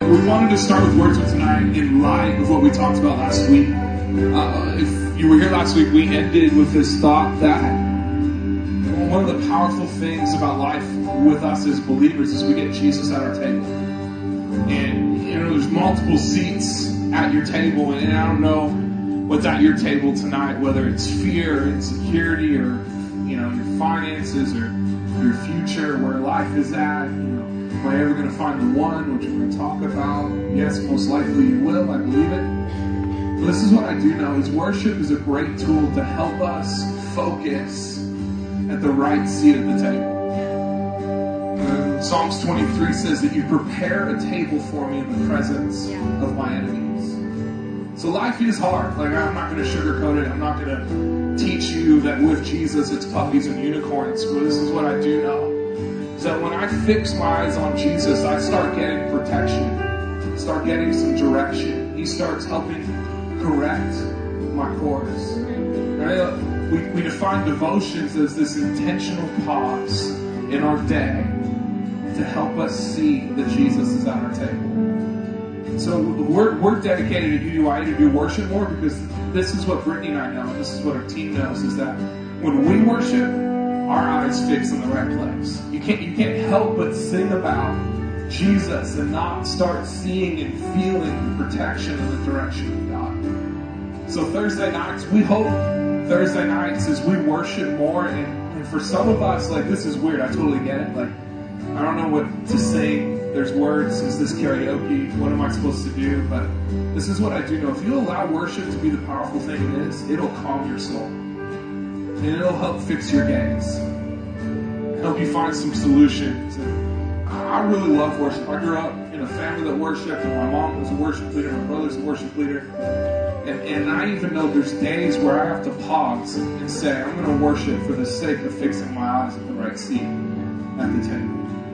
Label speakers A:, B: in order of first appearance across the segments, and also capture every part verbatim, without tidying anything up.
A: We wanted to start with worship tonight in light of what we talked about last week. Uh, if you were here last week, we ended with this thought that one of the powerful things about life with us as believers is we get Jesus at our table. And, you know, there's multiple seats at your table, and I don't know what's at your table tonight, whether it's fear or insecurity or, you know, your finances or your future, where life is at. You know, am I ever going to find the one, which we're going to talk about? Yes, most likely you will. I believe it. But this is what I do know, is worship is a great tool to help us focus at the right seat at the table. And Psalms twenty-three says that you prepare a table for me in the presence of my enemies. So life is hard. Like, I'm not going to sugarcoat it. I'm not going to teach you that with Jesus it's puppies and unicorns. But this is what I do know, is that when I fix my eyes on Jesus, I start getting protection, start getting some direction. He starts helping correct my course. Right? We, we define devotions as this intentional pause in our day to help us see that Jesus is at our table. So we're, we're dedicated at U D Y to do worship more, because this is what Brittany and I know, and this is what our team knows, is that when we worship, our eyes fix in the right place. You can't, you can't help but sing about Jesus and not start seeing and feeling the protection and the direction of God. So Thursday nights, we hope Thursday nights as we worship more, and, and for some of us, like, this is weird, I totally get it. Like, I don't know what to sing. There's words. Is this karaoke? What am I supposed to do? But this is what I do know. If you allow worship to be the powerful thing it is, it'll calm your soul. And it'll help fix your gaze. Help you find some solutions. And I really love worship. I grew up in a family that worshiped, and my mom was a worship leader, my brother's a worship leader. And, and I even know there's days where I have to pause and say, I'm going to worship for the sake of fixing my eyes at the right seat at the table.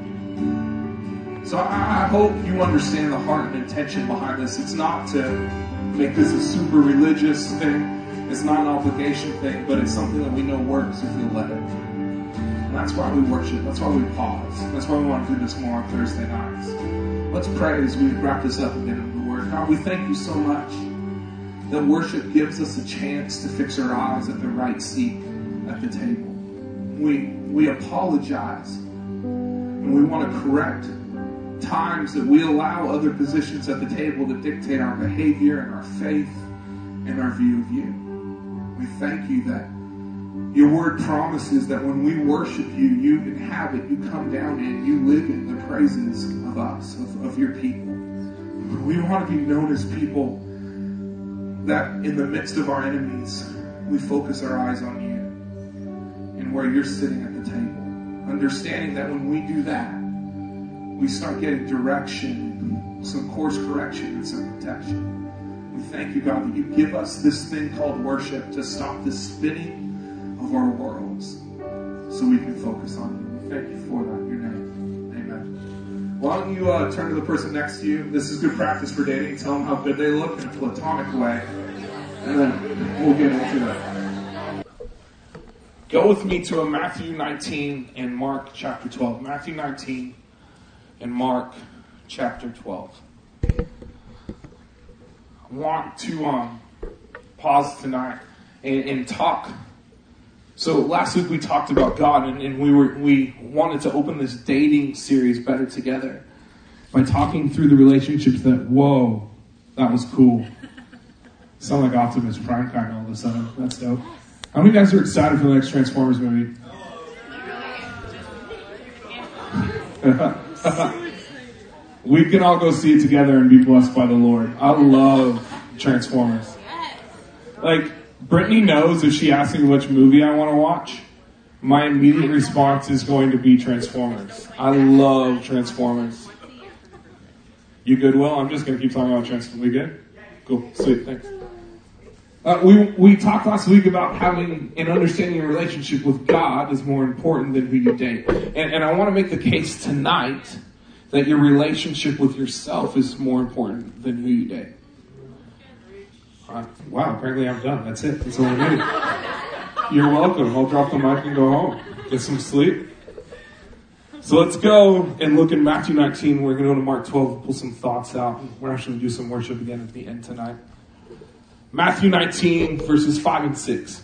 A: So I, I hope you understand the heart and intention behind this. It's not to make this a super religious thing. It's not an obligation thing, but it's something that we know works if we let it. And that's why we worship. That's why we pause. That's why we want to do this more on Thursday nights. Let's pray as we wrap this up again in the Word. God, we thank you so much that worship gives us a chance to fix our eyes at the right seat at the table. We, we apologize, and we want to correct times that we allow other positions at the table to dictate our behavior and our faith and our view of you. We thank you that your word promises that when we worship you, you inhabit, you come down in, you live in the praises of us, of, of your people. We want to be known as people that in the midst of our enemies, we focus our eyes on you and where you're sitting at the table. Understanding that when we do that, we start getting direction, some course correction, and some protection. We thank you, God, that you give us this thing called worship to stop the spinning of our worlds so we can focus on you. We thank you for that in your name. Amen. Why don't you uh, turn to the person next to you? This is good practice for dating. Tell them how good they look in a platonic way. And then we'll get into it. Go with me to a Matthew nineteen and Mark chapter twelve. Matthew nineteen and Mark chapter twelve. I want to um, pause tonight and, and talk. So last week we talked about God, and, and we were we wanted to open this dating series better together by talking through the relationships that, whoa, that was cool. Sound like Optimus Prime kind of all of a sudden. That's dope. How many of you guys are excited for the next Transformers movie? We can all go see it together and be blessed by the Lord. I love Transformers. Like, Brittany knows if she asks me which movie I want to watch, my immediate response is going to be Transformers. I love Transformers. You good, Will? I'm just going to keep talking about Transformers. We good? Cool. Sweet. Thanks. Uh, we we talked last week about having and understanding a relationship with God is more important than who you date. And, and I want to make the case tonight that your relationship with yourself is more important than who you date. Uh, wow, apparently I'm done. That's it. That's all I need. You're welcome. I'll drop the mic and go home. Get some sleep. So let's go and look in Matthew nineteen. We're going to go to Mark twelve and pull some thoughts out. We're actually going to do some worship again at the end tonight. Matthew nineteen, verses five and six.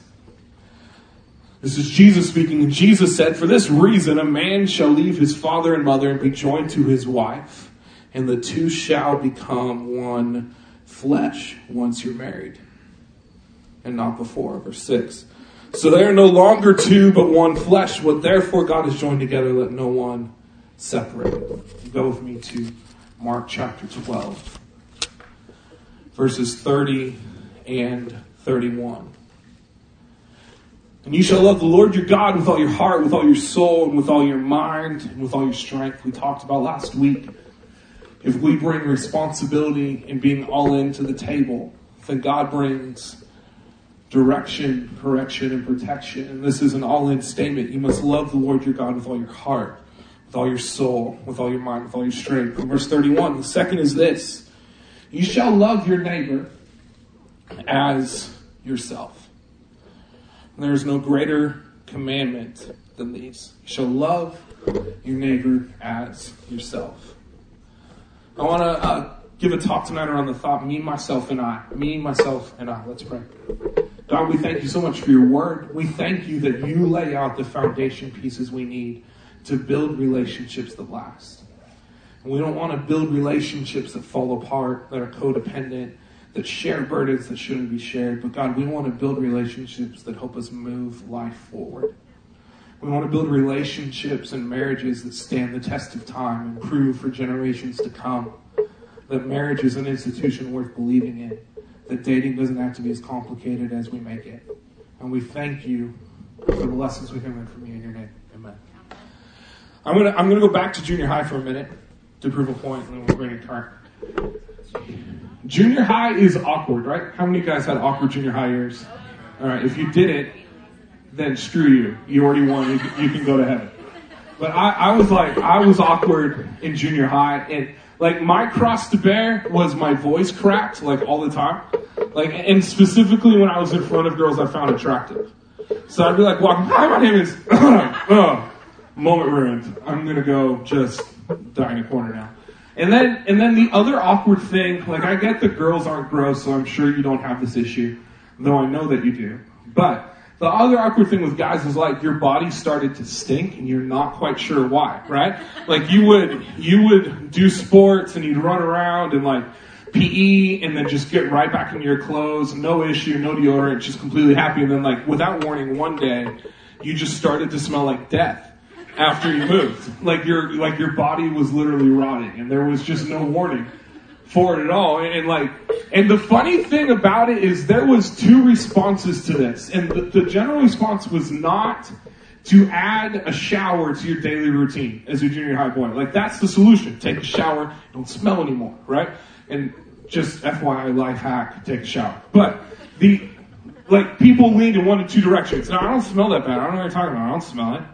A: This is Jesus speaking, and Jesus said, "For this reason a man shall leave his father and mother and be joined to his wife, and the two shall become one flesh once you're married, and not before." Verse six. "So they are no longer two, but one flesh. What therefore God has joined together, let no one separate." Go with me to Mark chapter twelve, verses thirty and thirty-one. "And you shall love the Lord your God with all your heart, with all your soul, and with all your mind, and with all your strength." We talked about last week. If we bring responsibility in being all in to the table, then God brings direction, correction, and protection. And this is an all-in statement. You must love the Lord your God with all your heart, with all your soul, with all your mind, with all your strength. And verse thirty-one, the second is this: you shall love your neighbor as yourself. And there is no greater commandment than these. You shall love your neighbor as yourself. I want to uh, give a talk tonight around the thought, me, myself, and I. Me, myself, and I. Let's pray. God, we thank you so much for your word. We thank you that you lay out the foundation pieces we need to build relationships that last. And we don't want to build relationships that fall apart, that are codependent, that share burdens that shouldn't be shared. But God, we want to build relationships that help us move life forward. We want to build relationships and marriages that stand the test of time and prove for generations to come that marriage is an institution worth believing in, that dating doesn't have to be as complicated as we make it. And we thank you for the lessons we can learn from you in your name. Amen. I'm gonna I'm gonna go back to junior high for a minute to prove a point, and then we'll bring it current. Junior high is awkward, right? How many of you guys had awkward junior high years? All right, if you didn't, then screw you. You already won. You can, you can go to heaven. But I, I was like, I was awkward in junior high, and like my cross to bear was my voice cracked like all the time. Like, and specifically when I was in front of girls I found attractive. So I'd be like, walking, "Hi, my name is," oh, moment ruined. I'm gonna go just die in a corner now. And then, and then the other awkward thing, like I get that girls aren't gross, so I'm sure you don't have this issue, though I know that you do. But the other awkward thing with guys is like your body started to stink and you're not quite sure why, right? Like you would, you would do sports and you'd run around and like P E and then just get right back in your clothes, no issue, no deodorant, just completely happy. And then like without warning, one day you just started to smell like death. After you moved, like your like your body was literally rotting, and there was just no warning for it at all. And, and like, and the funny thing about it is there was two responses to this, and the, the general response was not to add a shower to your daily routine as a junior high boy. Like that's the solution: take a shower, don't smell anymore, right? And just F Y I, life hack: take a shower. But the like people leaned in one of two directions. No, I don't smell that bad. I don't know what you're talking about. I don't smell it.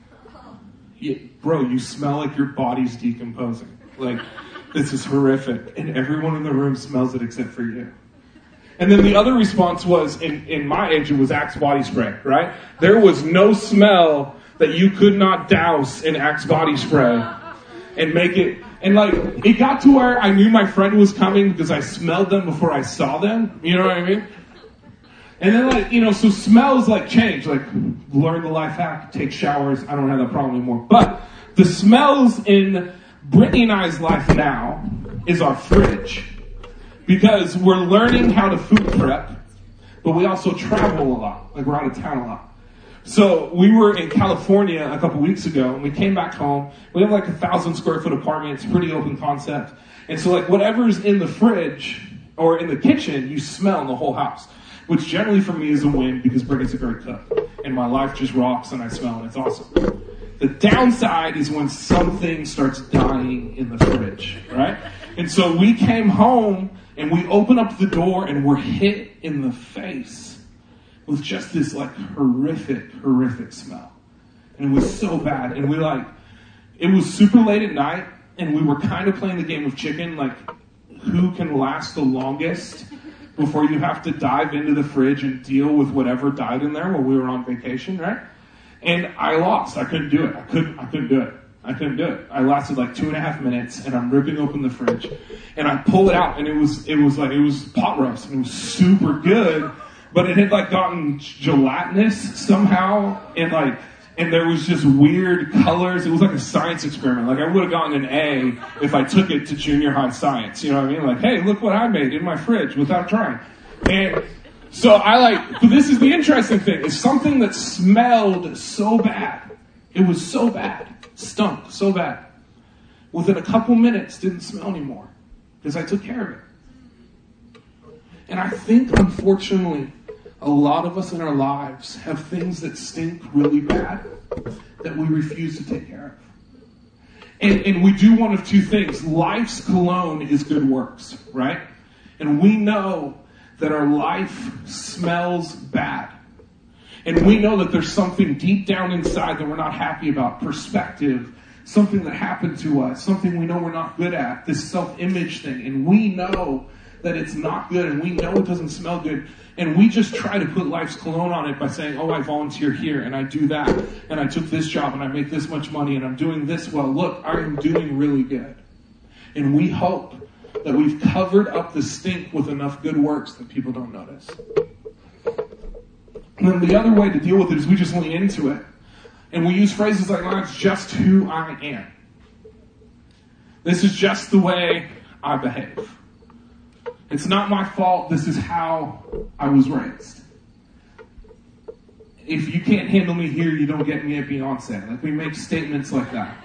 A: Yeah, bro, you smell like your body's decomposing. Like, this is horrific. And everyone in the room smells it except for you. And then the other response was, in, in my age, it was Axe body spray, right? There was no smell that you could not douse in Axe body spray and make it. And like, it got to where I knew my friend was coming because I smelled them before I saw them. You know what I mean? And then, like, you know, so smells, like, change. Like, learn the life hack, take showers. I don't have that problem anymore. But the smells in Brittany and I's life now is our fridge. Because we're learning how to food prep, but we also travel a lot. Like, we're out of town a lot. So we were in California a couple weeks ago, and we came back home. We have, like, a thousand square foot apartment. It's a pretty open concept. And so, like, whatever's in the fridge or in the kitchen, you smell in the whole house. Which generally for me is a win because Brittany's a great cook. And my life just rocks and I smell and it's awesome. The downside is when something starts dying in the fridge, right? And so we came home and we open up the door and we're hit in the face with just this like horrific, horrific smell. And it was so bad. And we like, it was super late at night and we were kind of playing the game of chicken, like who can last the longest before you have to dive into the fridge and deal with whatever died in there while we were on vacation, right? And I lost. I couldn't do it. I couldn't. I couldn't do it. I couldn't do it. I lasted like two and a half minutes, and I'm ripping open the fridge, and I pull it out, and it was it was like it was pot roast, and it was super good, but it had like gotten gelatinous somehow, and like and there was just weird colors. It was like a science experiment. Like I would have gotten an A if I took it to junior high science. You know what I mean? Like, hey, look what I made in my fridge without trying. And so I like. But this is the interesting thing. It's something that smelled so bad. It was so bad. Stunk so bad. Within a couple minutes, didn't smell anymore because I took care of it. And I think, unfortunately, a lot of us in our lives have things that stink really bad that we refuse to take care of. And, and we do one of two things. Life's cologne is good works, right? And we know that our life smells bad. And we know that there's something deep down inside that we're not happy about, perspective, something that happened to us, something we know we're not good at, this self-image thing. And we know that it's not good, and we know it doesn't smell good. And we just try to put life's cologne on it by saying, oh, I volunteer here, and I do that, and I took this job, and I make this much money, and I'm doing this well. Look, I am doing really good. And we hope that we've covered up the stink with enough good works that people don't notice. And then the other way to deal with it is we just lean into it. And we use phrases like, well, it's just who I am. This is just the way I behave. It's not my fault. This is how I was raised. If you can't handle me here, you don't get me at Beyonce. Like, we make statements like that.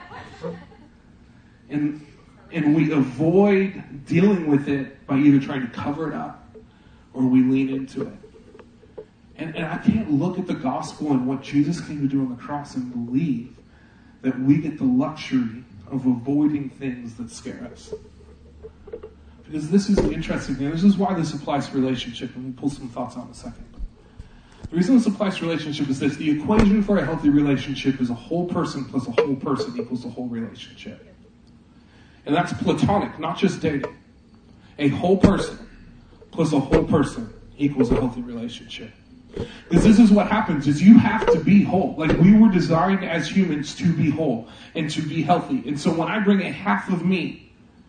A: And, and we avoid dealing with it by either trying to cover it up or we lean into it. And, and I can't look at the gospel and what Jesus came to do on the cross and believe that we get the luxury of avoiding things that scare us. Because this is the interesting thing. This is why this applies to relationship, and we'll pull some thoughts on in a second. The reason this applies to relationship is this. The equation for a healthy relationship is a whole person plus a whole person equals a whole relationship. And that's platonic, not just dating. A whole person plus a whole person equals a healthy relationship. Because this is what happens, is you have to be whole. Like, we were designed as humans to be whole and to be healthy. And so when I bring a half of me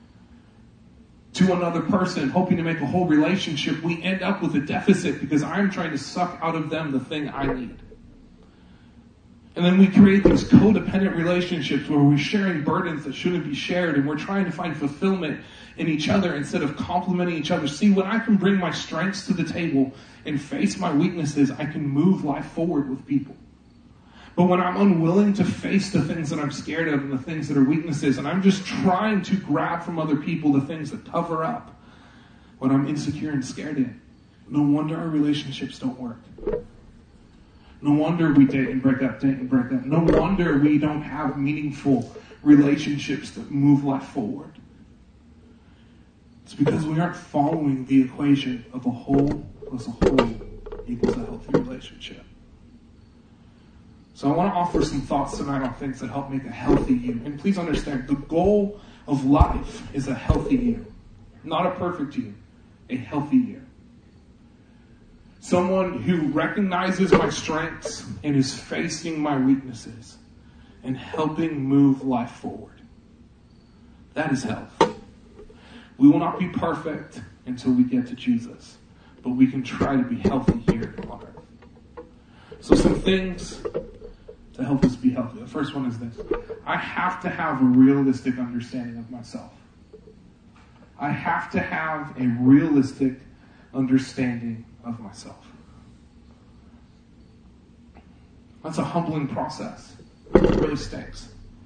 A: to another person, hoping to make a whole relationship, we end up with a deficit because I'm trying to suck out of them the thing I need. And then we create these codependent relationships where we're sharing burdens that shouldn't be shared, and we're trying to find fulfillment in each other instead of complimenting each other. See, when I can bring my strengths to the table and face my weaknesses, I can move life forward with people. But when I'm unwilling to face the things that I'm scared of and the things that are weaknesses, and I'm just trying to grab from other people the things that cover up what I'm insecure and scared in, no wonder our relationships don't work. No wonder we date and break up, date and break up. No wonder we don't have meaningful relationships that move life forward. It's because we aren't following the equation of a whole plus a whole equals a healthy relationship. So I want to offer some thoughts tonight on things that help make a healthy you. And please understand, the goal of life is a healthy you. Not a perfect you, a healthy you. Someone who recognizes my strengths and is facing my weaknesses and helping move life forward. That is health. We will not be perfect until we get to Jesus, but we can try to be healthy here on earth. So some things to help us be healthy. The first one is this. I have to have a realistic understanding of myself. I have to have a realistic understanding of myself. That's a humbling process. It really stinks.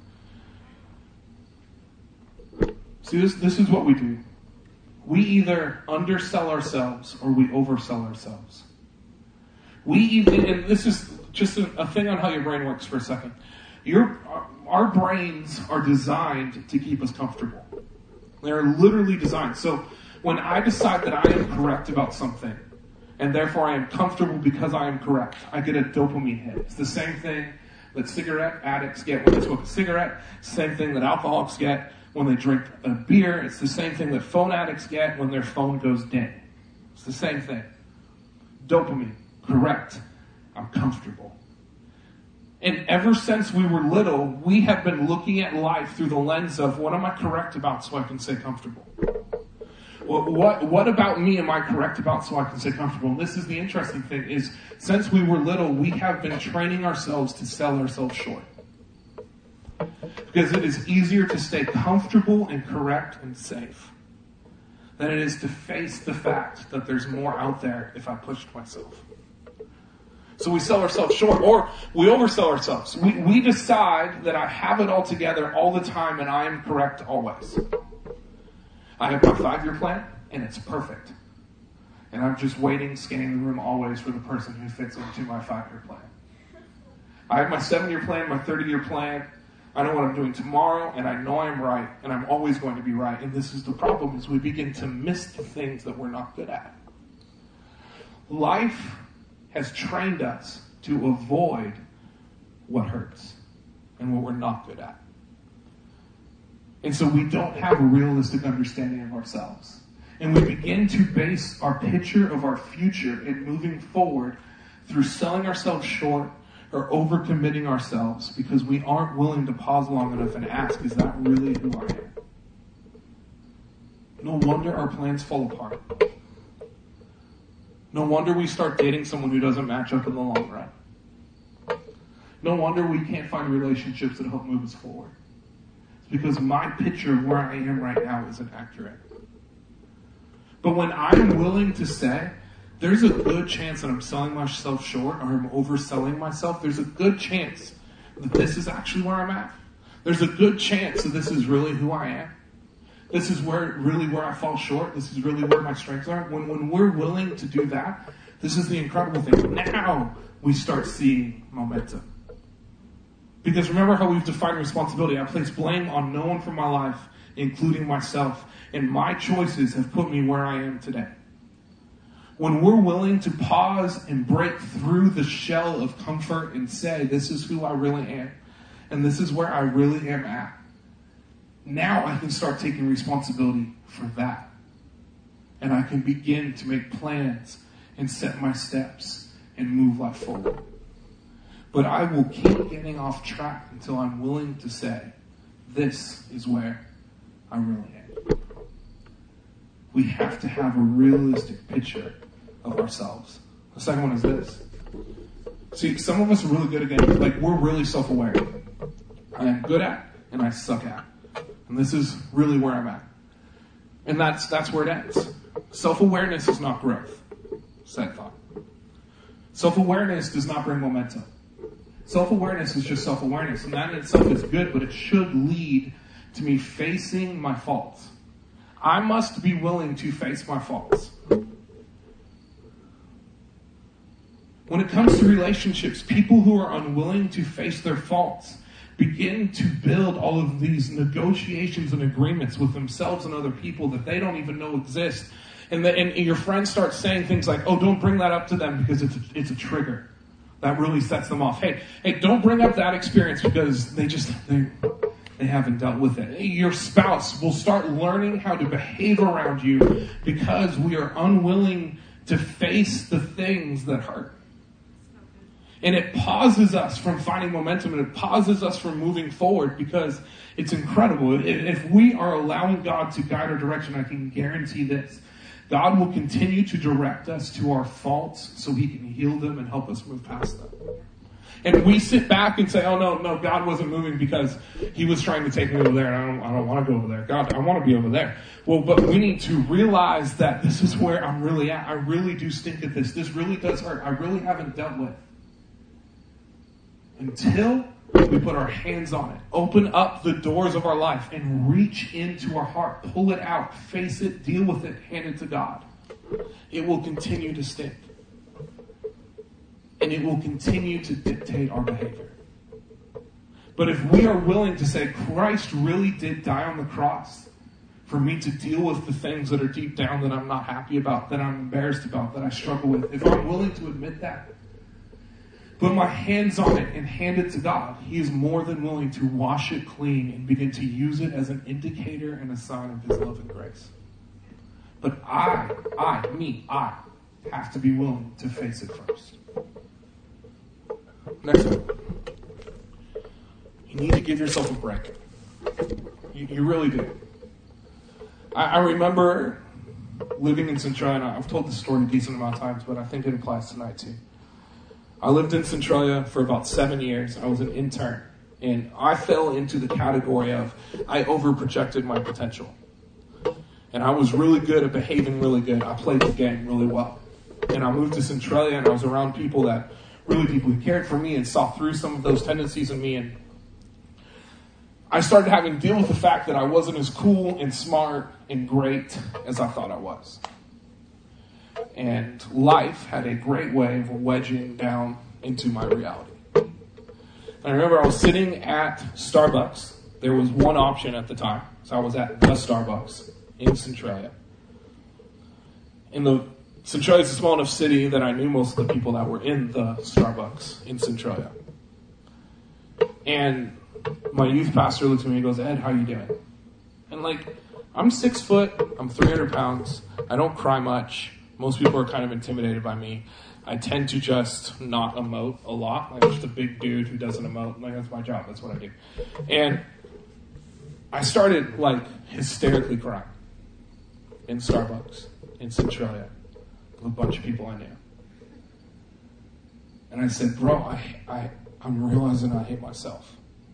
A: See, this, this is what we do. We either undersell ourselves or we oversell ourselves. We even, and this is just a, a thing on how your brain works for a second. Your, our brains are designed to keep us comfortable. They're literally designed. So when I decide that I am correct about something, and therefore I am comfortable because I am correct, I get a dopamine hit. It's the same thing that cigarette addicts get when they smoke a cigarette. Same thing that alcoholics get when they drink a beer. It's the same thing that phone addicts get when their phone goes ding. It's the same thing. Dopamine. Correct. I'm comfortable. And ever since we were little, we have been looking at life through the lens of, what am I correct about so I can stay comfortable? What, what, what about me am I correct about so I can stay comfortable? And this is the interesting thing, is since we were little, we have been training ourselves to sell ourselves short. Because it is easier to stay comfortable and correct and safe than it is to face the fact that there's more out there if I pushed myself. So we sell ourselves short, or we oversell ourselves. We, we decide that I have it all together all the time and I am correct always. I have my five-year plan, and it's perfect. And I'm just waiting, scanning the room always for the person who fits into my five-year plan. I have my seven-year plan, my thirty-year plan. I know what I'm doing tomorrow, and I know I'm right, and I'm always going to be right. And this is the problem, is we begin to miss the things that we're not good at. Life has trained us to avoid what hurts and what we're not good at. And so we don't have a realistic understanding of ourselves. And we begin to base our picture of our future in moving forward through selling ourselves short or overcommitting ourselves because we aren't willing to pause long enough and ask, is that really who I am? No wonder our plans fall apart. No wonder we start dating someone who doesn't match up in the long run. No wonder we can't find relationships that help move us forward. Because my picture of where I am right now isn't accurate. But when I'm willing to say, there's a good chance that I'm selling myself short or I'm overselling myself, there's a good chance that this is actually where I'm at. There's a good chance that this is really who I am. This is where really where I fall short. This is really where my strengths are. When, when we're willing to do that, this is the incredible thing. Now we start seeing momentum. Because remember how we've defined responsibility. I place blame on no one from my life, including myself. And my choices have put me where I am today. When we're willing to pause and break through the shell of comfort and say, this is who I really am, and this is where I really am at, now I can start taking responsibility for that. And I can begin to make plans and set my steps and move life forward. But I will keep getting off track until I'm willing to say, this is where I really am. We have to have a realistic picture of ourselves. The second one is this. See, some of us are really good again. Like, we're really self-aware. I am good at, and I suck at. And this is really where I'm at. And that's that's where it ends. Self-awareness is not growth. Sad thought. Self-awareness does not bring momentum. Self-awareness is just self-awareness. And that in itself is good, but it should lead to me facing my faults. I must be willing to face my faults. When it comes to relationships, people who are unwilling to face their faults begin to build all of these negotiations and agreements with themselves and other people that they don't even know exist. And, the, and your friends start saying things like, oh, don't bring that up to them because it's a, it's a trigger. That really sets them off. Hey, hey, don't bring up that experience because they just, they, they haven't dealt with it. Your spouse will start learning how to behave around you because we are unwilling to face the things that hurt. And it pauses us from finding momentum, and it pauses us from moving forward because it's incredible. If we are allowing God to guide our direction, I can guarantee this. God will continue to direct us to our faults so he can heal them and help us move past them. And we sit back and say, oh, no, no, God wasn't moving because he was trying to take me over there, and I don't, I don't want to go over there. God, I want to be over there. Well, but we need to realize that this is where I'm really at. I really do stink at this. This really does hurt. I really haven't dealt with. Until we put our hands on it, open up the doors of our life and reach into our heart, pull it out, face it, deal with it, hand it to God. It will continue to stink. And it will continue to dictate our behavior. But if we are willing to say, Christ really did die on the cross for me to deal with the things that are deep down that I'm not happy about, that I'm embarrassed about, that I struggle with, if I'm willing to admit that, put my hands on it and hand it to God, he is more than willing to wash it clean and begin to use it as an indicator and a sign of his love and grace. But I, I, me, I have to be willing to face it first. Next one. You need to give yourself a break. You, you really do. I, I remember living in Centralia. I've told this story a decent amount of times, but I think it applies tonight too. I lived in Centralia for about seven years. I was an intern. And I fell into the category of I overprojected my potential. And I was really good at behaving really good. I played the game really well. And I moved to Centralia and I was around people that really deeply cared for me and saw through some of those tendencies in me. And I started having to deal with the fact that I wasn't as cool and smart and great as I thought I was. And life had a great way of wedging down into my reality. And I remember I was sitting at Starbucks. There was one option at the time. So I was at the Starbucks in Centralia. In the Centralia is a small enough city that I knew most of the people that were in the Starbucks in Centralia. And my youth pastor looked at me and goes, Ed, how you doing? And like, I'm six foot, I'm three hundred pounds, I don't cry much. Most people are kind of intimidated by me. I tend to just not emote a lot. Like, just a big dude who doesn't emote. Like, that's my job. That's what I do. And I started, like, hysterically crying in Starbucks in Centralia with a bunch of people I knew. And I said, bro, I, I, I'm realizing I hate myself.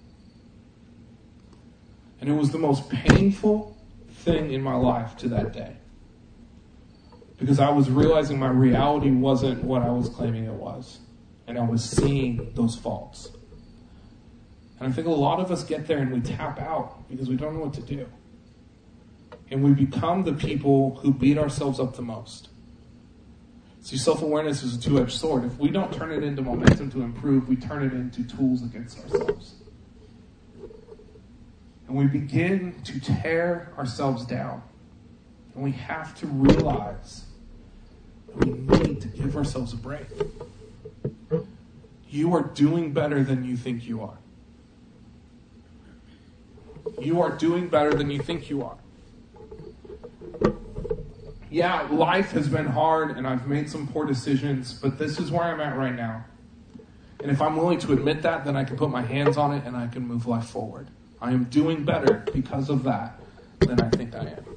A: And it was the most painful thing in my life to that day. Because I was realizing my reality wasn't what I was claiming it was. And I was seeing those faults. And I think a lot of us get there and we tap out because we don't know what to do. And we become the people who beat ourselves up the most. See, self-awareness is a two-edged sword. If we don't turn it into momentum to improve, we turn it into tools against ourselves. And we begin to tear ourselves down. And we have to realize that we need to give ourselves a break. You are doing better than you think you are. You are doing better than you think you are. Yeah, life has been hard and I've made some poor decisions, but this is where I'm at right now. And if I'm willing to admit that, then I can put my hands on it and I can move life forward. I am doing better because of that than I think I am.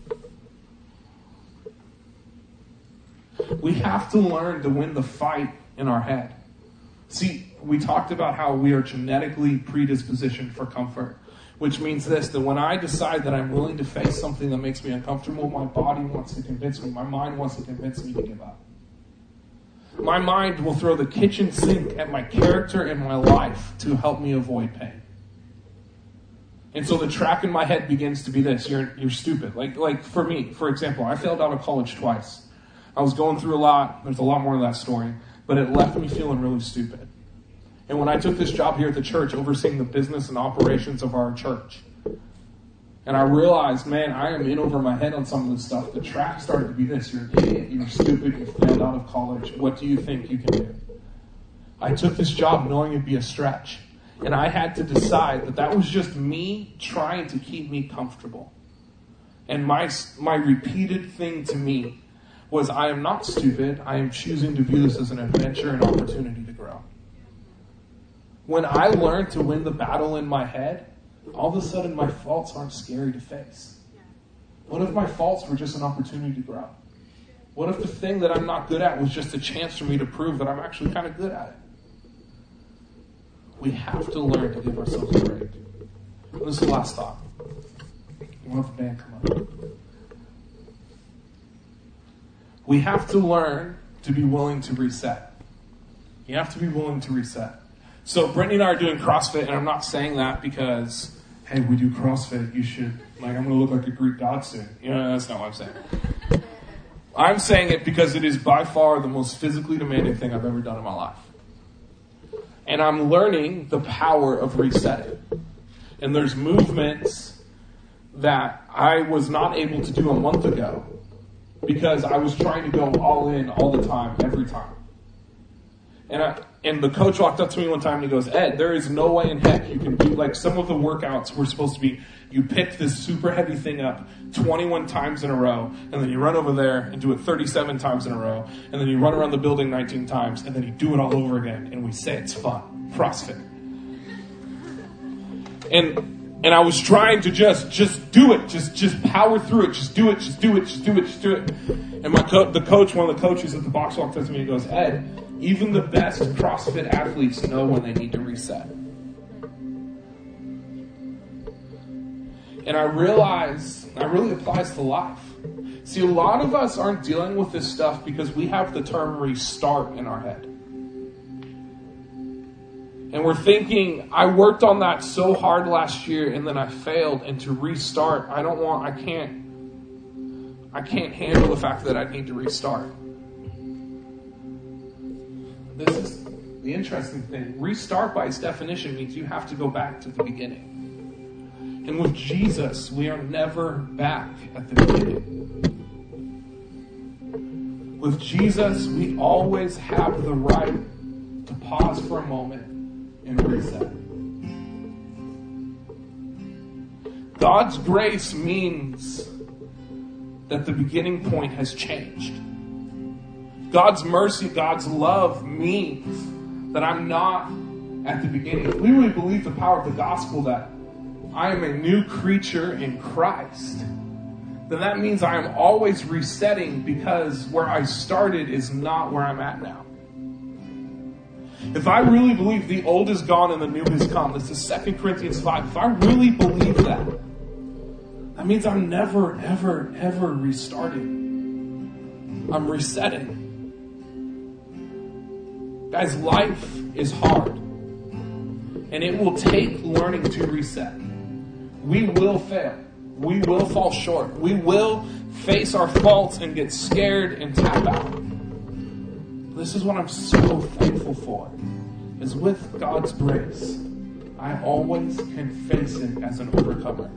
A: We have to learn to win the fight in our head. See, we talked about how we are genetically predispositioned for comfort, which means this, that when I decide that I'm willing to face something that makes me uncomfortable, my body wants to convince me, my mind wants to convince me to give up. My mind will throw the kitchen sink at my character and my life to help me avoid pain. And so the track in my head begins to be this, you're you're stupid. Like like for me, for example, I failed out of college twice. I was going through a lot. There's a lot more to that story. But it left me feeling really stupid. And when I took this job here at the church, overseeing the business and operations of our church, and I realized, man, I am in over my head on some of this stuff. The track started to be this. You're an idiot. You're stupid. You failed out of college. What do you think you can do? I took this job knowing it'd be a stretch. And I had to decide that that was just me trying to keep me comfortable. And my my repeated thing to me was, I am not stupid. I am choosing to view this as an adventure and opportunity to grow. When I learned to win the battle in my head, all of a sudden my faults aren't scary to face. What if my faults were just an opportunity to grow? What if the thing that I'm not good at was just a chance for me to prove that I'm actually kind of good at it? We have to learn to give ourselves a break. And this is the last thought. We'll have the band come up. We have to learn to be willing to reset. You have to be willing to reset. So Brittany and I are doing CrossFit, and I'm not saying that because, hey, we do CrossFit, you should, like, I'm going to look like a Greek god soon. You know, that's not what I'm saying. I'm saying it because it is by far the most physically demanding thing I've ever done in my life. And I'm learning the power of resetting. And there's movements that I was not able to do a month ago because I was trying to go all in all the time, every time. And I, and the coach walked up to me one time and he goes, Ed, there is no way in heck you can do, like, some of the workouts were supposed to be, you pick this super heavy thing up twenty-one times in a row, and then you run over there and do it thirty-seven times in a row, and then you run around the building nineteen times, and then you do it all over again, and we say it's fun. CrossFit. And and I was trying to just just do it, just just power through it, just do it, just do it, just do it, just do it. And my co- the coach, one of the coaches at the box walked up to me and goes, Ed, even the best CrossFit athletes know when they need to reset. And I realize that really applies to life. See, a lot of us aren't dealing with this stuff because we have the term restart in our head. And we're thinking, I worked on that so hard last year and then I failed, and to restart, I don't want, I can't, I can't handle the fact that I need to restart. This is the interesting thing. Restart by its definition means you have to go back to the beginning. And with Jesus, we are never back at the beginning. With Jesus, we always have the right to pause for a moment and reset. God's grace means that the beginning point has changed. God's mercy, God's love means that I'm not at the beginning. If we really believe the power of the gospel that I am a new creature in Christ, then that means I am always resetting, because where I started is not where I'm at now. If I really believe the old is gone and the new has come, this is Second Corinthians five. If I really believe that, that means I'm never, ever, ever restarting. I'm resetting. Guys, life is hard. And it will take learning to reset. We will fail. We will fall short. We will face our faults and get scared and tap out. This is what I'm so thankful for, is with God's grace, I always can face it as an overcomer.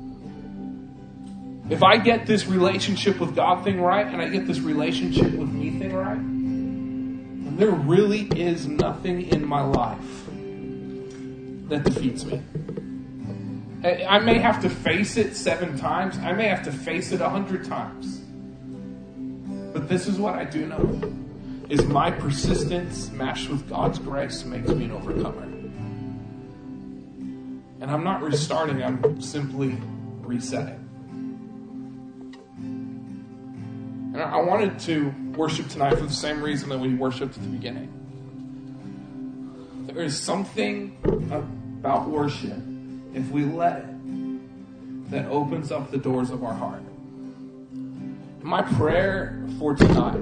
A: If I get this relationship with God thing right, and I get this relationship with me thing right, then there really is nothing in my life that defeats me. I may have to face it seven times. I may have to face it a hundred times. But this is what I do know, is my persistence matched with God's grace makes me an overcomer. And I'm not restarting, I'm simply resetting. And I wanted to worship tonight for the same reason that we worshiped at the beginning. There is something about worship, if we let it, that opens up the doors of our heart. My prayer for tonight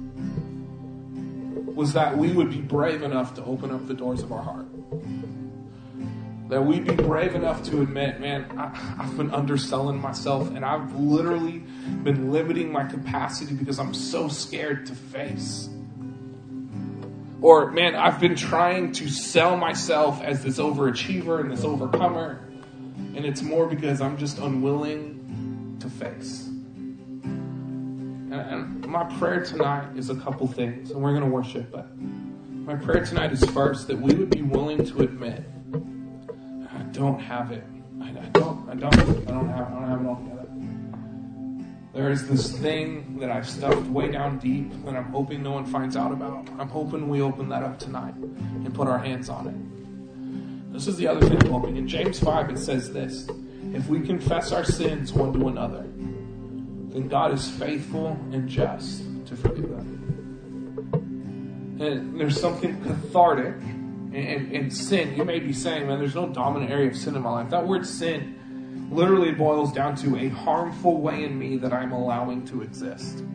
A: was that we would be brave enough to open up the doors of our heart. That we'd be brave enough to admit, man, I, I've been underselling myself, and I've literally been limiting my capacity because I'm so scared to face. Or, man, I've been trying to sell myself as this overachiever and this overcomer, and it's more because I'm just unwilling to face. And, and my prayer tonight is a couple things, and we're going to worship, but my prayer tonight is first that we would be willing to admit, I don't have it. I, I don't, I don't, I don't have, I don't have it all together. There is this thing that I've stuffed way down deep that I'm hoping no one finds out about. I'm hoping we open that up tonight and put our hands on it. This is the other thing I'm hoping. In James five, it says this: if we confess our sins one to another, then God is faithful and just to forgive them. And there's something cathartic in, in sin. You may be saying, man, there's no dominant area of sin in my life. That word sin literally boils down to a harmful way in me that I'm allowing to exist.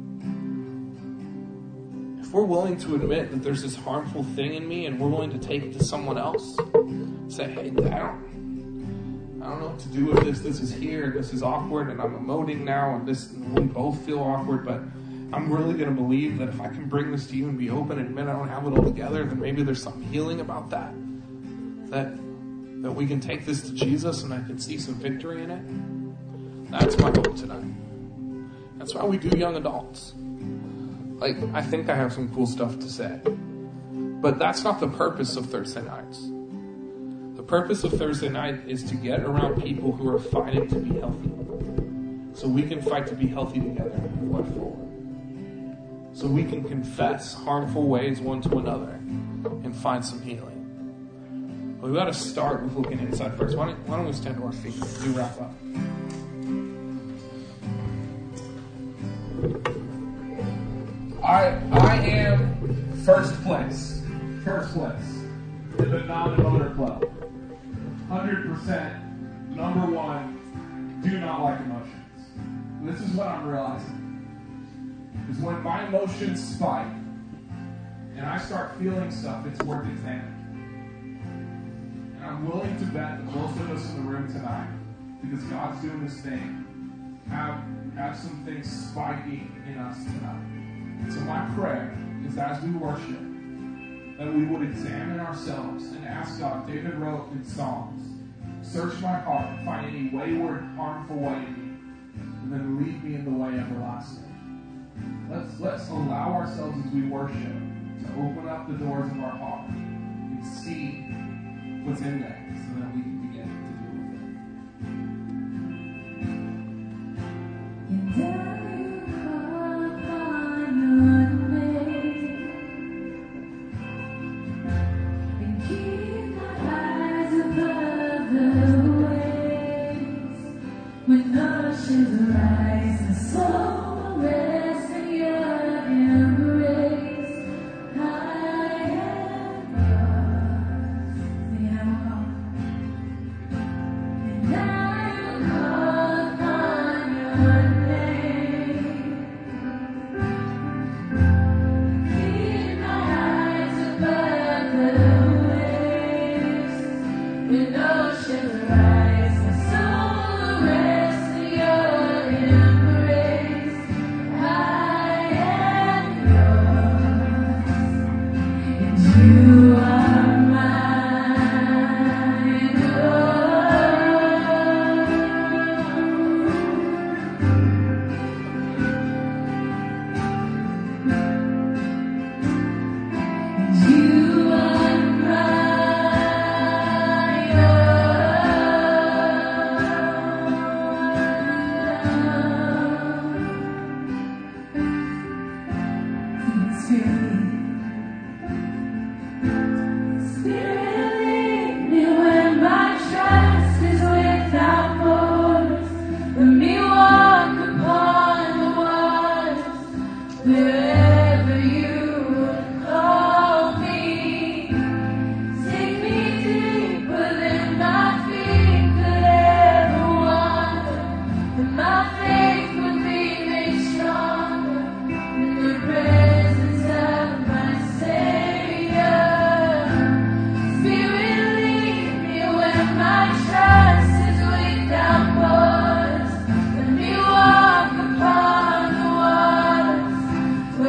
A: If we're willing to admit that there's this harmful thing in me and we're willing to take it to someone else, say, hey, I don't, I don't know what to do with this. This is here, and this is awkward, and I'm emoting now, and this we both feel awkward, but I'm really going to believe that if I can bring this to you and be open and admit I don't have it all together, then maybe there's some healing about that. That that we can take this to Jesus and I can see some victory in it. That's my hope tonight. That's why we do young adults. Like, I think I have some cool stuff to say. But that's not the purpose of Thursday nights. The purpose of Thursday night is to get around people who are fighting to be healthy. So we can fight to be healthy together and move forward. So we can confess harmful ways one to another and find some healing. We got to start with looking inside first. Why don't, why don't we stand to our feet as we wrap up? I I am first place. First place in the non-motor club. one hundred percent number one, do not like emotions. This is what I'm realizing. Is when my emotions spike and I start feeling stuff, it's worth examining. And I'm willing to bet that most of us in the room tonight, because God's doing this thing, have, have some things spiking in us tonight. So my prayer is that as we worship, that we would examine ourselves and ask God. David wrote in Psalms, search my heart and find any wayward, harmful way in me, and then lead me in the way everlasting. Let's, let's allow ourselves as we worship to open up the doors of our heart and see what's in there so that we can begin to deal with it.
B: And I will call upon your name and keep my eyes above the waves. When oceans rise and soul will rest in your embrace. I am yours. May I call? And I will call upon your name. Keep my eyes above the waves. When oceans rise and soul will rest in your embrace. I am yours, and you are mine. Oh, you are mine. Spirit, lead me when my trust is without borders. Let me walk upon the waters wherever you would call me. Take me deeper than my feet could ever wander, and my faith would be made stronger in the presence of my Savior. Spirit, lead me when my trust is without borders. Let me walk upon the waters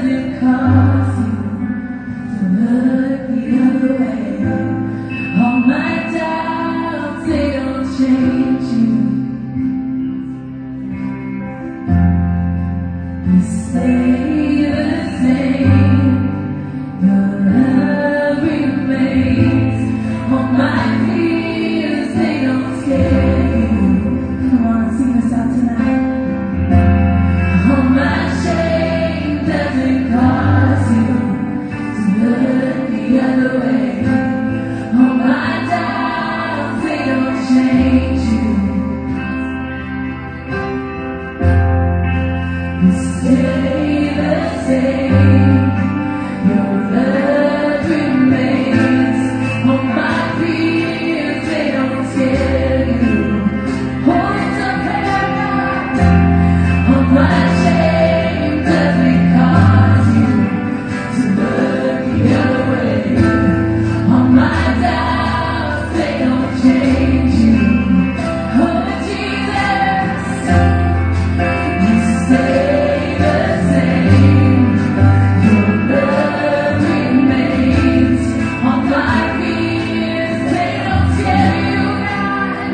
B: doesn't cause you to look the other way. All my doubts, they don't change you. You stay the same. Your love remains. All my fears, they don't scare you. Come on, sing this out tonight. All my shame doesn't cause you to look the other way. All my doubts, they don't change you. You stay the same. Your love remains. All my fears, they don't scare you. Hold it up high. All my shame doesn't cause you to look the other way. All my doubts, they don't change you. Oh, Jesus, you stay the same. Your love remains. All my fears, they don't scare you, God.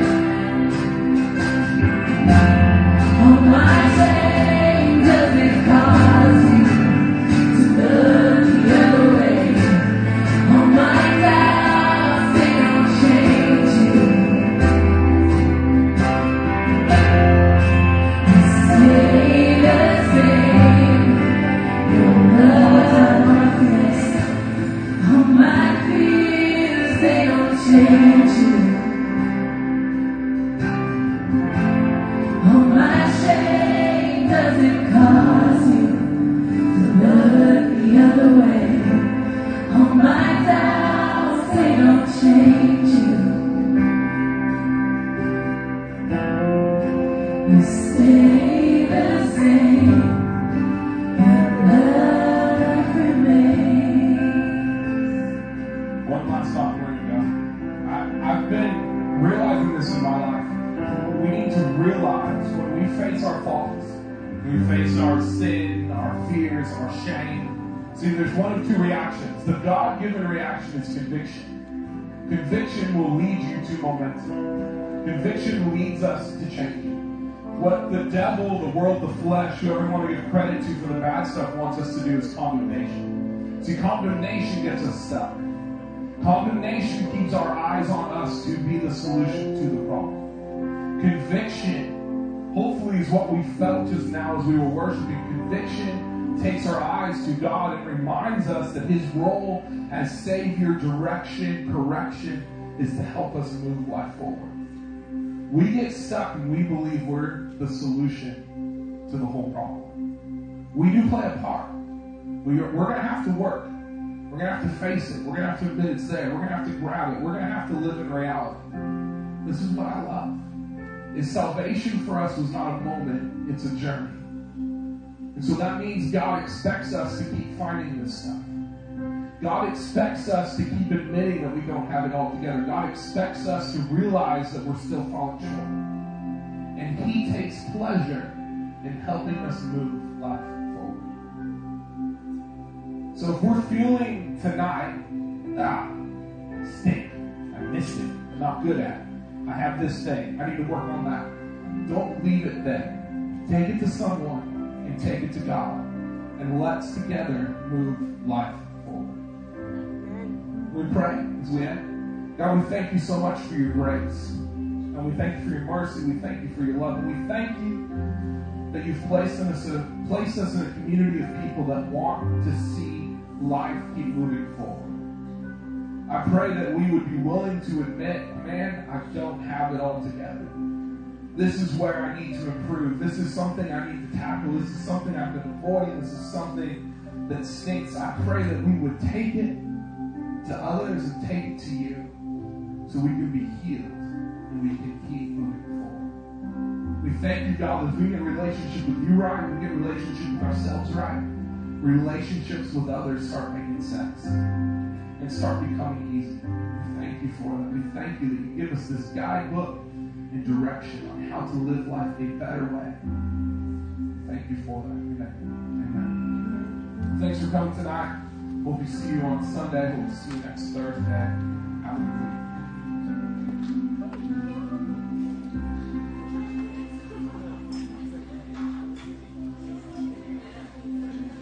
B: All my shame doesn't cause you to look the other way. All my doubts, they don't change you. You stay the same. Your love remains. All my fears, they don't change you. All my shame doesn't cause you to look the other way. All my doubts, they don't change you. You stay the same. Your love remains.
A: One last thought before you go. I, I've been realizing this in my life. We need to realize when we face our faults, when we face our sin, our fears, our shame. See, there's one of two reactions. The God-given reaction is conviction. Conviction will lead you to momentum. Conviction leads us to change. What the devil, the world, the flesh, whoever you want to give credit to for the bad stuff wants us to do is condemnation. See, condemnation gets us stuck. Condemnation keeps our eyes on us to be the solution to the problem. Conviction, hopefully, is what we felt just now as we were worshiping. Conviction takes our eyes to God and reminds us that His role as Savior, direction, correction is to help us move life forward. We get stuck and we believe we're the solution to the whole problem. We do play a part. We are, we're going to have to work. We're going to have to face it. We're going to have to admit it's there. We're going to have to grab it. We're going to have to live in reality. This is what I love. Is salvation for us was not a moment, it's a journey. And so that means God expects us to keep finding this stuff. God expects us to keep admitting that we don't have it all together. God expects us to realize that we're still falling short. And He takes pleasure in helping us move life forward. So if we're feeling tonight, ah, I stink, I missed it, I'm not good at it, I have this thing, I need to work on that. Don't leave it there. Take it to someone and take it to God. And let's together move life forward. We pray as we end. God, we thank you so much for your grace. And we thank you for your mercy. We thank you for your love. And we thank you that you've placed us, a, placed us in a community of people that want to see life keep moving forward. I pray that we would be willing to admit, man, I don't have it all together. This is where I need to improve. This is something I need to tackle. This is something I've been avoiding. This is something that stinks. I pray that we would take it to others and take it to you so we can be healed and we can keep moving forward. We thank you, God, as we get a relationship with you right, we get a relationship with ourselves right, relationships with others start making sense and start becoming easy. We thank you for that. We thank you that you give us this guidebook and direction on how to live life a better way. Thank you for that. Amen. Amen. Thanks for coming tonight. Hope we see you on Sunday. Hope to see you next Thursday. Have a good week.